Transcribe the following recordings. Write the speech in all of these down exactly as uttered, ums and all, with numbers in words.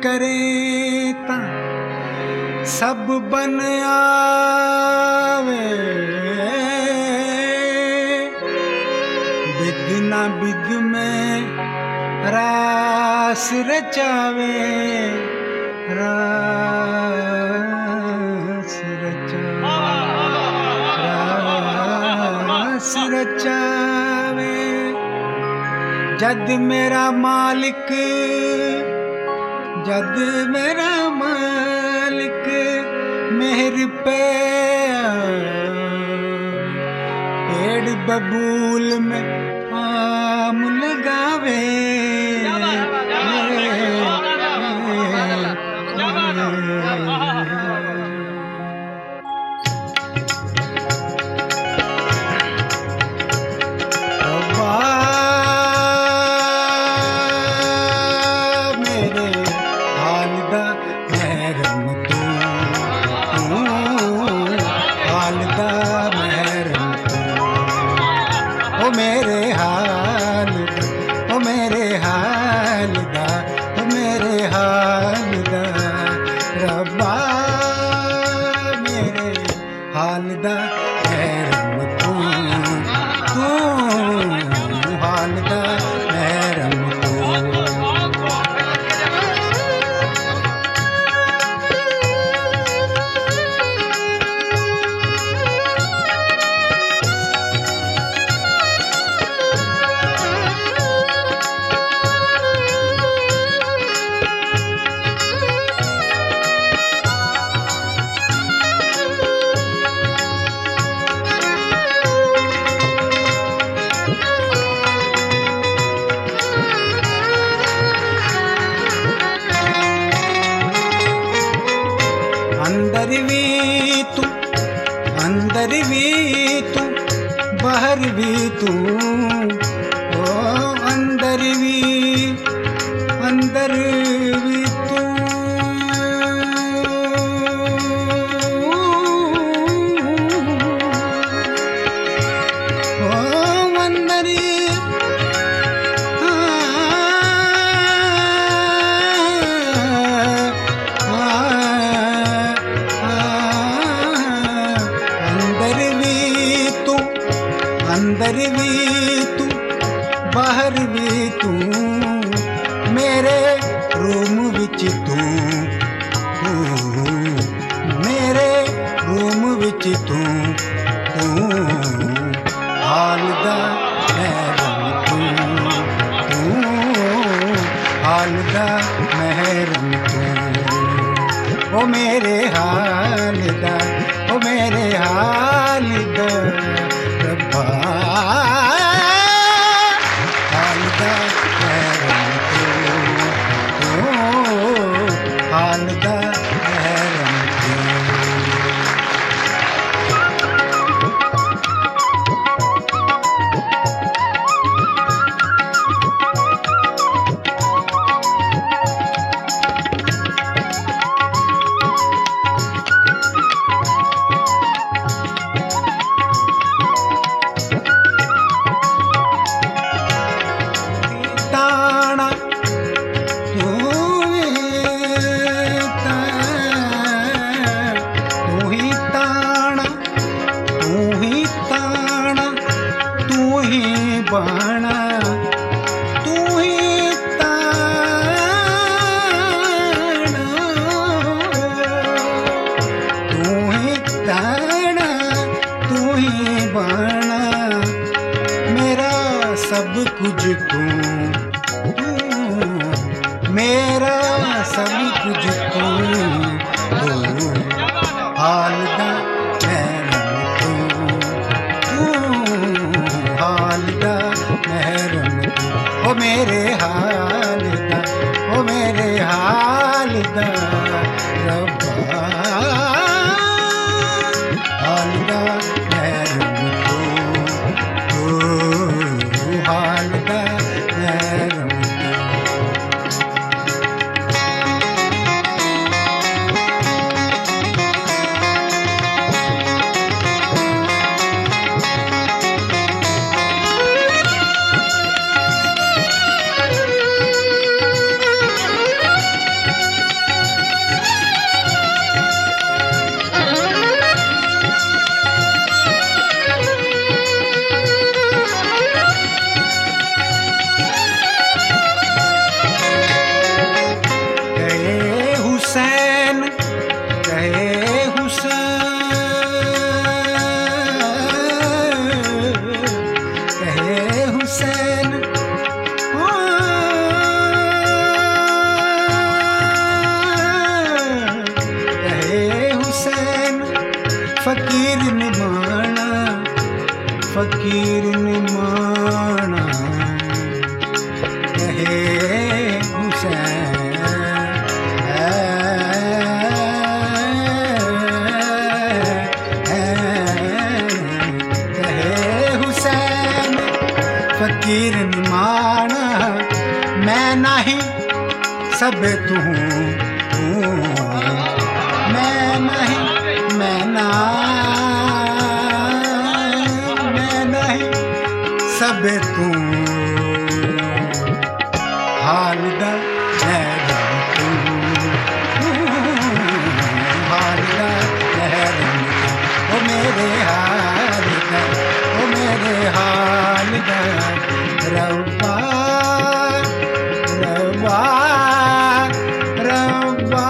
करें ता सब बन आवे, बिद ना बिद में रास रचावे, रास रचावे, रास रचावे। जद मेरा मालिक, जद मेरा मालिक मेहर पे पेड़ बबूल में आम लगावे, मेरे हाल दा, ओ मेरे हाल दा, ओ मेरे हाल दा रब्बा, मेरे हाल दा रहम तू, तू हाल दा रहम तू। अंदर भी तू, अंदर भी तू, बाहर भी तू, ओ अंदर भी, अंदर भी तू, ओ अंदर अंदर भी तू, बाहर भी तू, मेरे रूम विच तू, तू मेरे रूम विच तू, तू हाल दा महरम तू, तू हाल दा महरम तू, ओ मेरे हाल दा, ओ मेरे हाल दा रब्बा, हाल दा रहम तू, तू हाल दा रहम तू। बाणा तू ही ताना, तू ही ताना, तू ही बाणा, मेरा सब कुछ तू, तू मेरा सब कुछ तू, तू हाल दा रहम तू, तू हाल दा महरम तू, ओ मेरे हाल दा, ओ मेरे हाल दा रब्बा, हाल दा महरम तू, तू हाल दा महरम तू। कहे हुसैन, कहे हुसैन फकीर निमाना मैं नहीं सब तू मैं नहीं मैं ना मैं नहीं सब तू हाल दा महरम तू हाल दा महरम ओ मेरे हाल दा ओ मेरे हाल दा रब्बा रब्बा रब्बा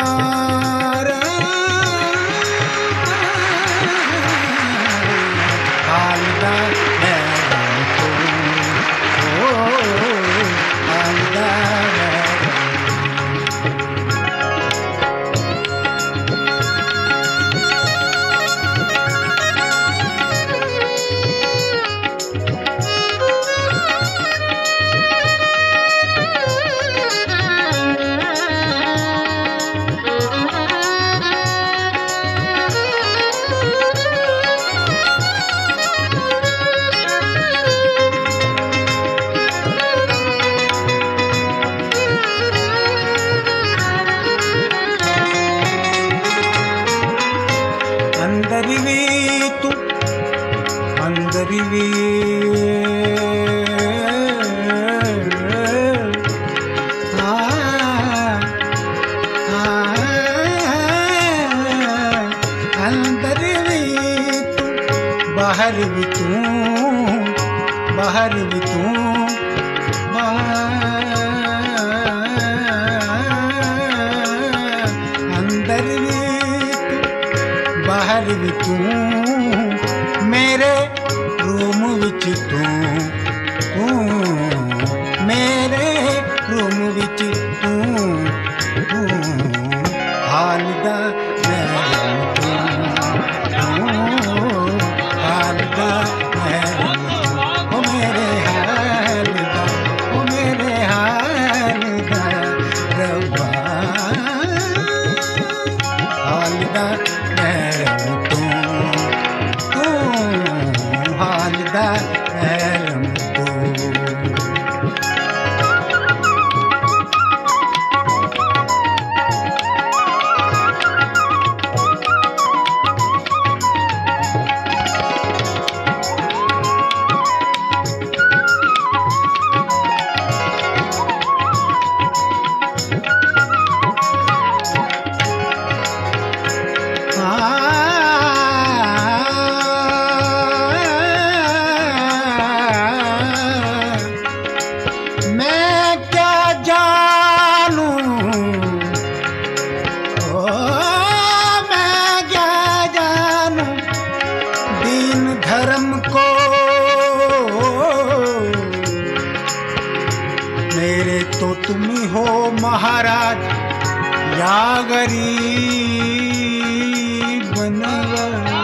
हाल दा महरम तू ओ हाल दा अंदर भी तू अंदर भी अंदर भी तू बाहर भी तू बाहर भी तू अंदर भी बाहर भी तू मेरे रूम विच तू तू मेरे रूम विच तू तू हाल दा महरम तू तू हाल दा महरम तू ओ मेरे हाल दा ओ मेरे हाल दा रब्बा हाल दा महरम तू तू हाल दा महरम तू मैं क्या जानूं ओ मैं क्या जानूं दीन धर्म को मेरे तो तुम ही हो महाराज या गरीब बनवा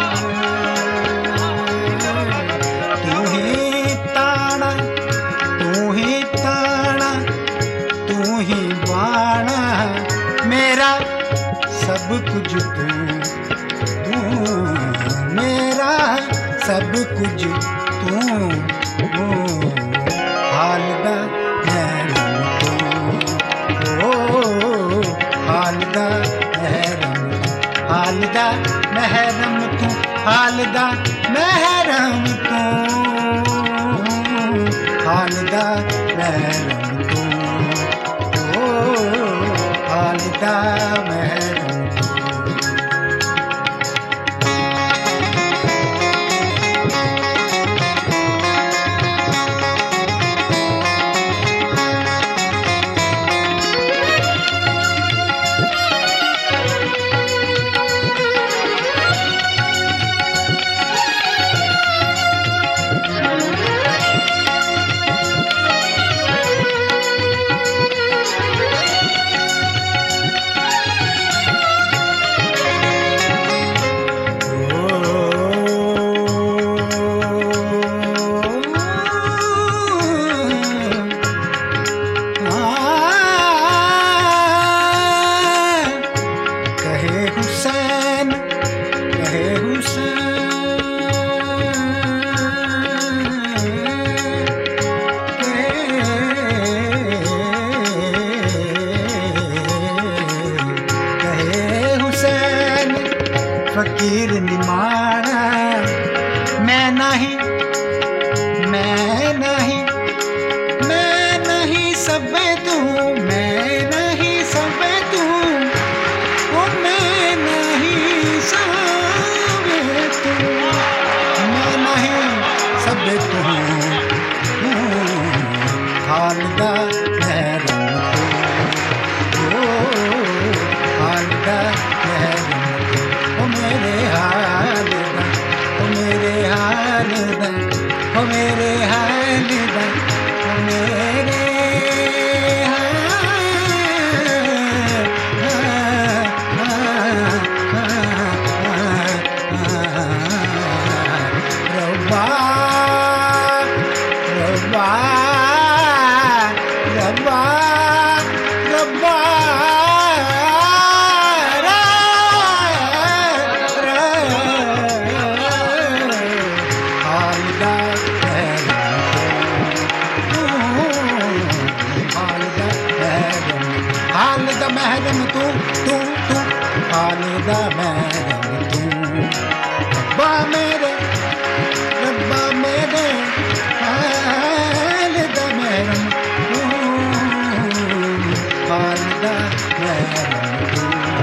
तू ही ताना तू ही ताना तू ही बाणा मेरा सब कुछ तू तू मेरा सब कुछ तू ओ हाल दा महरम तू ओ हाल दा महरम हाल दा महरम तू हाल दा महरम तू हाल दा महरम तू ओ हाल दा महरम तू सब तू, मैं नहीं सब तू, ओ मैं नहीं सब तू, मैं नहीं सब तू, हालदा महरम तू, ओ हालदा महरम तू, ओ मेरे हालदा, ओ मेरे हालदा, ओ मेरे हालदा, ओ मेरे रब्बा रब्बा रब्बा रब्बा हालदा हालदा महरम तू तू तू, हालदा महरम तू, रब्बा मेरे रब्बा मेरे हालदा महरम तू, हालदा महरम तू,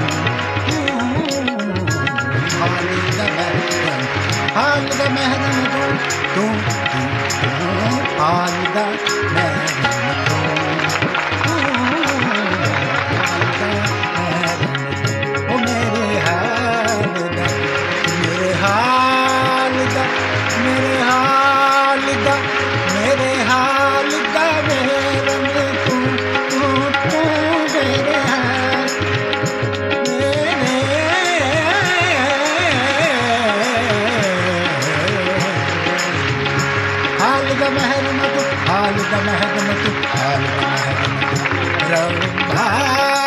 हालदा महरम, हालदा महरम तू तू तू, हालदा महरम तू, ओ मेरे हालदा, मेरे हालदा, मेरे हालदा, मेरे हालदा महरम तू तू तू, मेरे हाल मेरे हालदा महरम तू, हालदा महरम तू, हालदा महरम तू, रब्बा